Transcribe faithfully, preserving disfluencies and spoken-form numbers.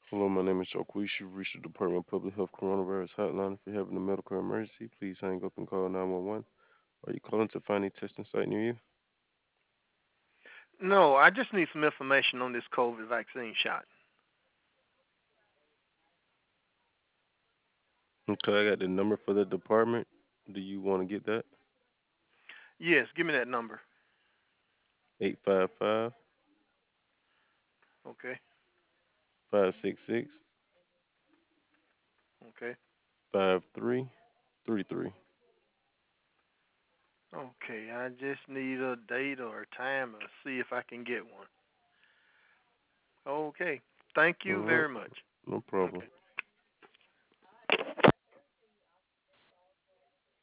Hello, my name is Joquish. You've reached the Department of Public Health Coronavirus Hotline. If you're having a medical emergency, please hang up and call nine one one. Are you calling to find a testing site near you? No, I just need some information on this COVID vaccine shot. Okay, I got the number for the department. Do you want to get that? Yes, give me that number. Eight five five, Okay, five six six, okay, five three three three. okay. I just need a date or a time to see if I can get one. Okay. Thank All you right, very much. no problem. Okay.